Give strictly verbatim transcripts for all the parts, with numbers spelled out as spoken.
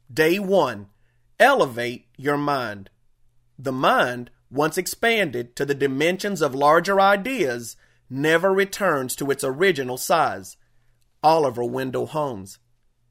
Day one, elevate your mind. The mind, once expanded to the dimensions of larger ideas, never returns to its original size. Oliver Wendell Holmes.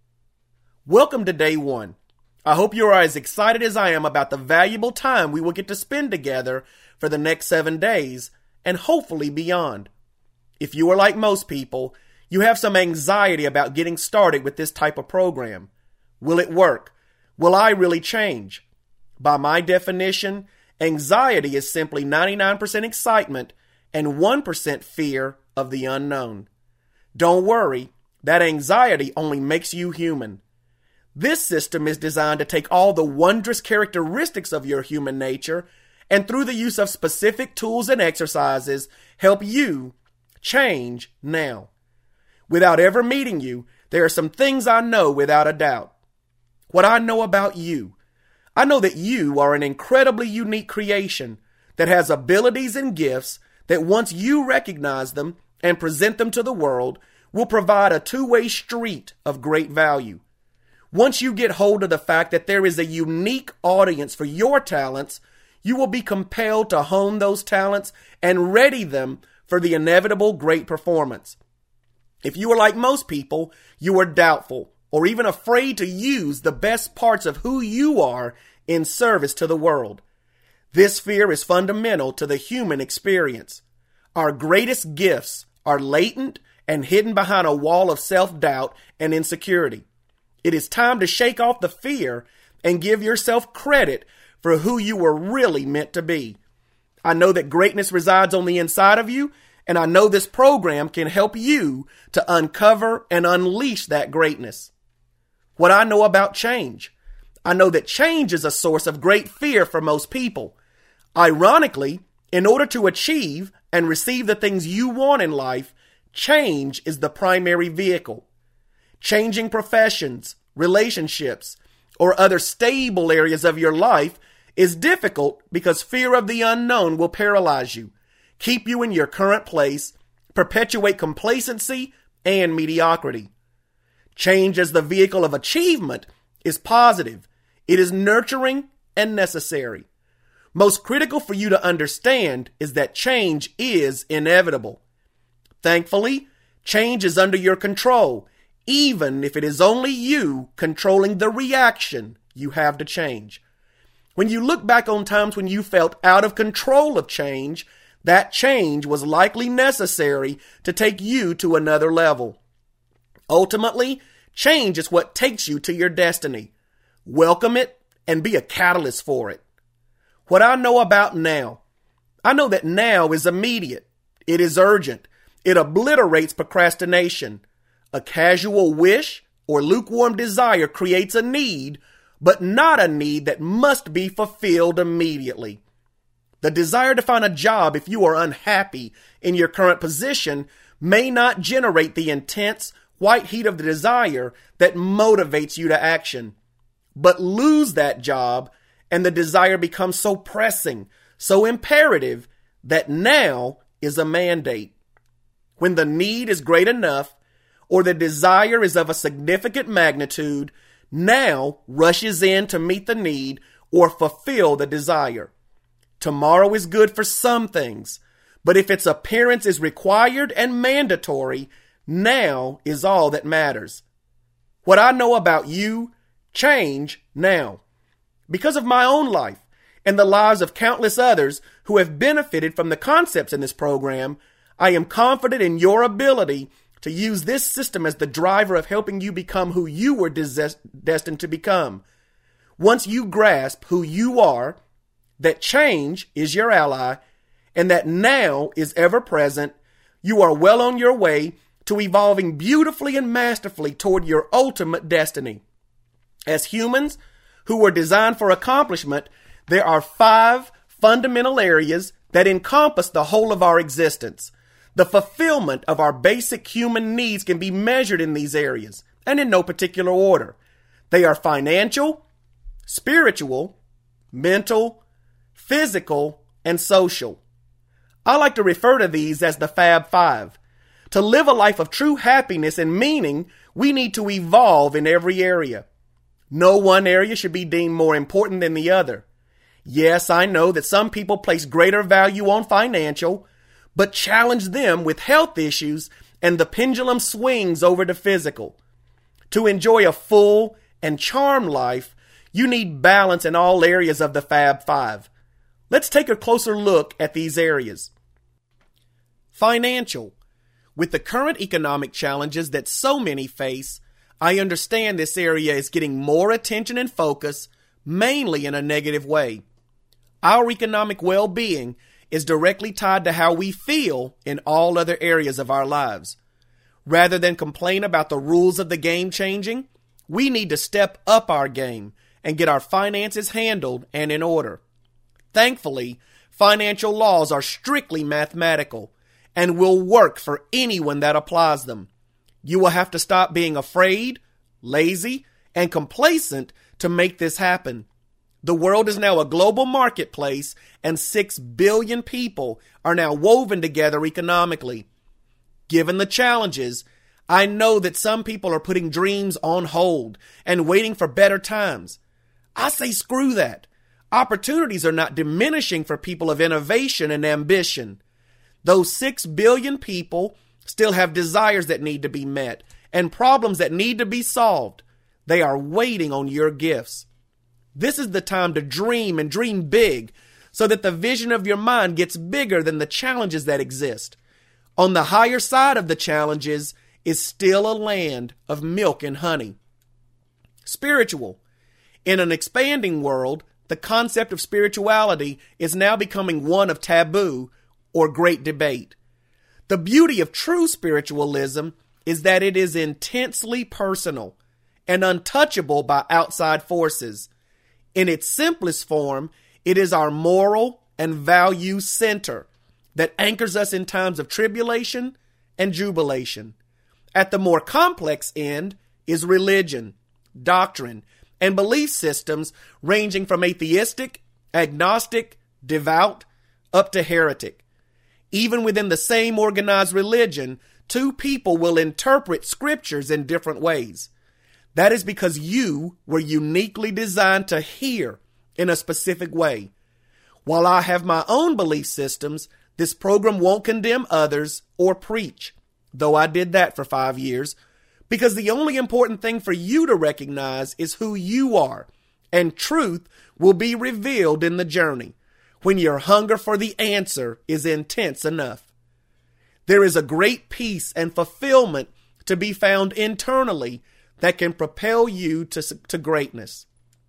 Welcome to day one. I hope you are as excited as I am about the valuable time we will get to spend together for the next seven days and hopefully beyond. If you are like most people, you have some anxiety about getting started with this type of program. Will it work? Will I really change? By my definition, anxiety is simply ninety-nine percent excitement and one percent fear of the unknown. Don't worry, that anxiety only makes you human. This system is designed to take all the wondrous characteristics of your human nature and through the use of specific tools and exercises, help you change now. Without ever meeting you, there are some things I know without a doubt. What I know about you, I know that you are an incredibly unique creation that has abilities and gifts that once you recognize them and present them to the world, will provide a two-way street of great value. Once you get hold of the fact that there is a unique audience for your talents, you will be compelled to hone those talents and ready them for the inevitable great performance. If you are like most people, you are doubtful or even afraid to use the best parts of who you are in service to the world. This fear is fundamental to the human experience. Our greatest gifts are latent and hidden behind a wall of self-doubt and insecurity. It is time to shake off the fear and give yourself credit for who you were really meant to be. I know that greatness resides on the inside of you, and I know this program can help you to uncover and unleash that greatness. What I know about change, I know that change is a source of great fear for most people. Ironically, in order to achieve and receive the things you want in life, change is the primary vehicle. Changing professions, relationships, or other stable areas of your life is difficult because fear of the unknown will paralyze you, keep you in your current place, perpetuate complacency and mediocrity. Change as the vehicle of achievement is positive. It is nurturing and necessary. Most critical for you to understand is that change is inevitable. Thankfully, change is under your control, even if it is only you controlling the reaction you have to change. When you look back on times when you felt out of control of change, that change was likely necessary to take you to another level. Ultimately, change is what takes you to your destiny. Welcome it and be a catalyst for it. What I know about now, I know that now is immediate. It is urgent. It obliterates procrastination. A casual wish or lukewarm desire creates a need, but not a need that must be fulfilled immediately. The desire to find a job if you are unhappy in your current position may not generate the intense white heat of the desire that motivates you to action. But lose that job and the desire becomes so pressing, so imperative, that now is a mandate. When the need is great enough, or the desire is of a significant magnitude, now rushes in to meet the need or fulfill the desire. Tomorrow is good for some things, but if its appearance is required and mandatory, now is all that matters. What I know about you, change now. Because of my own life and the lives of countless others who have benefited from the concepts in this program, I am confident in your ability to use this system as the driver of helping you become who you were des- destined to become. Once you grasp who you are, that change is your ally, and that now is ever present, you are well on your way to evolving beautifully and masterfully toward your ultimate destiny. As humans who were designed for accomplishment, there are five fundamental areas that encompass the whole of our existence. The fulfillment of our basic human needs can be measured in these areas, and in no particular order. They are financial, spiritual, mental, physical, and social. I like to refer to these as the Fab Five. To live a life of true happiness and meaning, we need to evolve in every area. No one area should be deemed more important than the other. Yes, I know that some people place greater value on financial, but challenge them with health issues and the pendulum swings over to physical. To enjoy a full and charmed life, you need balance in all areas of the Fab Five. Let's take a closer look at these areas. Financial. With the current economic challenges that so many face, I understand this area is getting more attention and focus, mainly in a negative way. Our economic well-being is directly tied to how we feel in all other areas of our lives. Rather than complain about the rules of the game changing, we need to step up our game and get our finances handled and in order. Thankfully, financial laws are strictly mathematical and will work for anyone that applies them. You will have to stop being afraid, lazy, and complacent to make this happen. The world is now a global marketplace, and six billion people are now woven together economically. Given the challenges, I know that some people are putting dreams on hold and waiting for better times. I say screw that. Opportunities are not diminishing for people of innovation and ambition. Those six billion people still have desires that need to be met and problems that need to be solved. They are waiting on your gifts. This is the time to dream and dream big so that the vision of your mind gets bigger than the challenges that exist. On the higher side of the challenges is still a land of milk and honey. Spiritual. In an expanding world, the concept of spirituality is now becoming one of taboo or great debate. The beauty of true spiritualism is that it is intensely personal and untouchable by outside forces. In its simplest form, it is our moral and value center that anchors us in times of tribulation and jubilation. At the more complex end is religion, doctrine, and belief systems ranging from atheistic, agnostic, devout, up to heretic. Even within the same organized religion, two people will interpret scriptures in different ways. That is because you were uniquely designed to hear in a specific way. While I have my own belief systems, this program won't condemn others or preach, though I did that for five years, because the only important thing for you to recognize is who you are, and truth will be revealed in the journey when your hunger for the answer is intense enough. There is a great peace and fulfillment to be found internally that can propel you to, to greatness.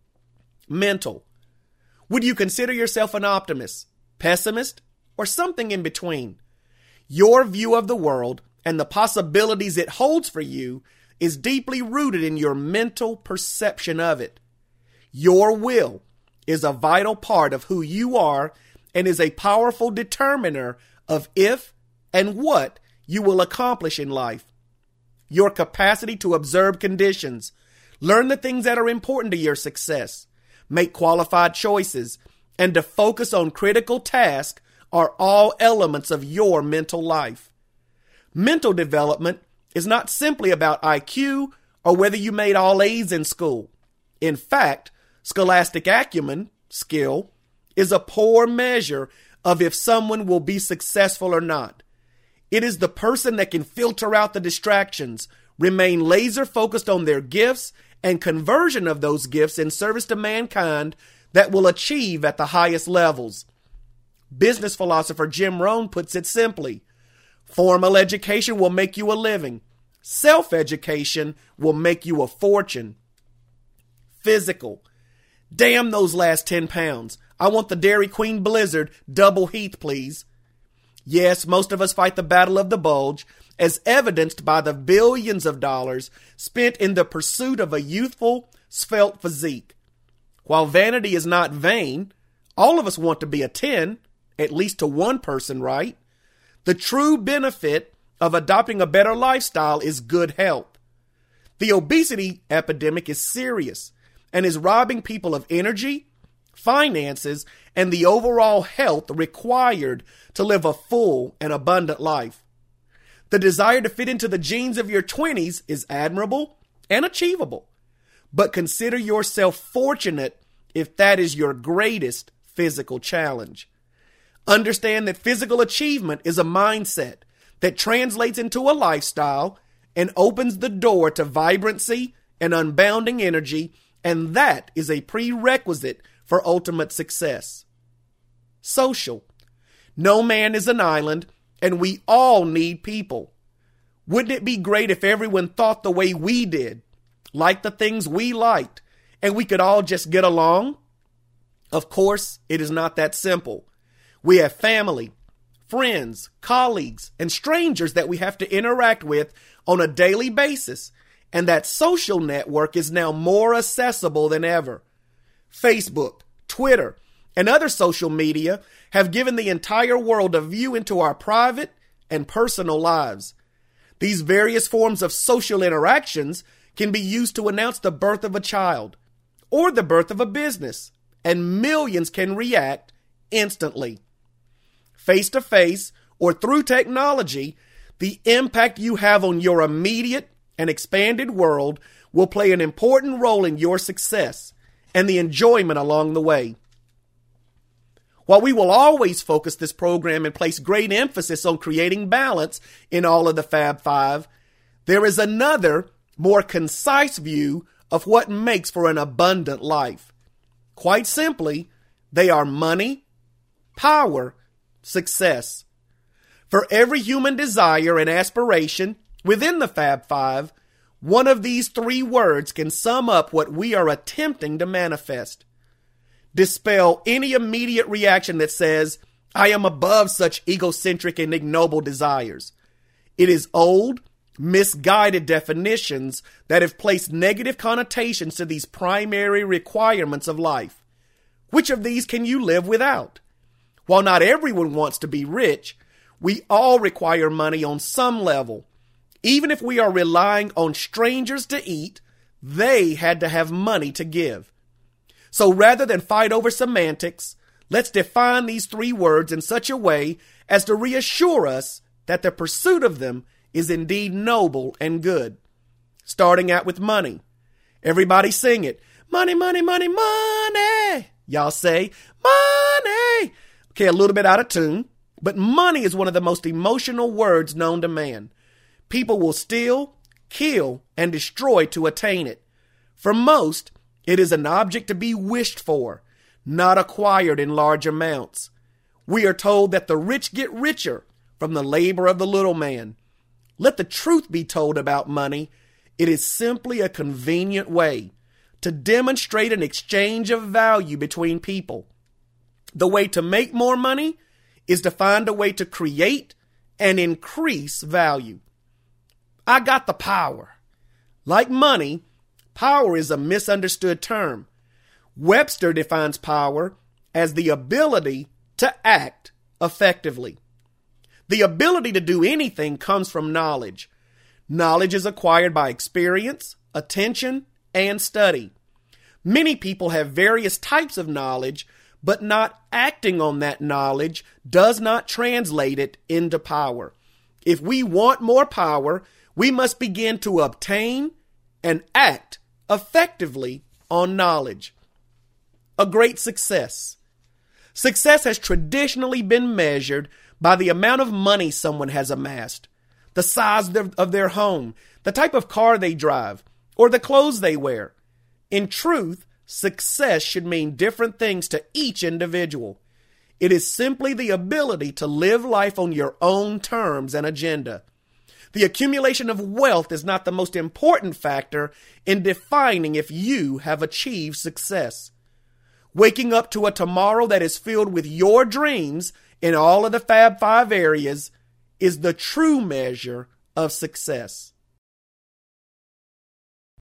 Mental. Would you consider yourself an optimist, pessimist, or something in between? Your view of the world and the possibilities it holds for you is deeply rooted in your mental perception of it. Your will is a vital part of who you are and is a powerful determiner of if and what you will accomplish in life. Your capacity to observe conditions, learn the things that are important to your success, make qualified choices, and to focus on critical tasks are all elements of your mental life. Mental development is not simply about I Q or whether you made all A's in school. In fact, scholastic acumen, skill, is a poor measure of if someone will be successful or not. It is the person that can filter out the distractions, remain laser focused on their gifts, and conversion of those gifts in service to mankind that will achieve at the highest levels. Business philosopher Jim Rohn puts it simply: formal education will make you a living. Self-education will make you a fortune. Physical. Damn those last ten pounds. I want the Dairy Queen Blizzard double Heath, please. Yes, most of us fight the battle of the bulge, as evidenced by the billions of dollars spent in the pursuit of a youthful, svelte physique. While vanity is not vain, all of us want to be a ten, at least to one person, right? The true benefit of adopting a better lifestyle is good health. The obesity epidemic is serious and is robbing people of energy, finances, and the overall health required to live a full and abundant life. The desire to fit into the genes of your twenties is admirable and achievable, but consider yourself fortunate if that is your greatest physical challenge. Understand that physical achievement is a mindset that translates into a lifestyle and opens the door to vibrancy and unbounding energy, and that is a prerequisite for ultimate success. Social. No man is an island, and we all need people. Wouldn't it be great if everyone thought the way we did, liked the things we liked, and we could all just get along? Of course, it is not that simple. We have family, friends, colleagues, and strangers that we have to interact with on a daily basis, and that social network is now more accessible than ever. Facebook, Twitter, and other social media have given the entire world a view into our private and personal lives. These various forms of social interactions can be used to announce the birth of a child or the birth of a business, and millions can react instantly. Face-to-face or through technology, the impact you have on your immediate and expanded world will play an important role in your success and the enjoyment along the way. While we will always focus this program and place great emphasis on creating balance in all of the Fab Five, there is another, more concise view of what makes for an abundant life. Quite simply, they are money, power, success. For every human desire and aspiration within the Fab Five, one of these three words can sum up what we are attempting to manifest. Dispel any immediate reaction that says, I am above such egocentric and ignoble desires. It is old, misguided definitions that have placed negative connotations to these primary requirements of life. Which of these can you live without? While not everyone wants to be rich, we all require money on some level. Even if we are relying on strangers to eat, they had to have money to give. So rather than fight over semantics, let's define these three words in such a way as to reassure us that the pursuit of them is indeed noble and good. Starting out with money. Everybody sing it. Money, money, money, money. Y'all say, money. Okay, a little bit out of tune, but money is one of the most emotional words known to man. People will steal, kill, and destroy to attain it. For most, it is an object to be wished for, not acquired in large amounts. We are told that the rich get richer from the labor of the little man. Let the truth be told about money. It is simply a convenient way to demonstrate an exchange of value between people. The way to make more money is to find a way to create and increase value. I got the power. Like money, power is a misunderstood term. Webster defines power as the ability to act effectively. The ability to do anything comes from knowledge. Knowledge is acquired by experience, attention, and study. Many people have various types of knowledge, but not acting on that knowledge does not translate it into power. If we want more power, we must begin to obtain and act effectively on knowledge. A great success. Success has traditionally been measured by the amount of money someone has amassed, the size of their home, the type of car they drive, or the clothes they wear. In truth, success should mean different things to each individual. It is simply the ability to live life on your own terms and agenda. The accumulation of wealth is not the most important factor in defining if you have achieved success. Waking up to a tomorrow that is filled with your dreams in all of the Fab Five areas is the true measure of success.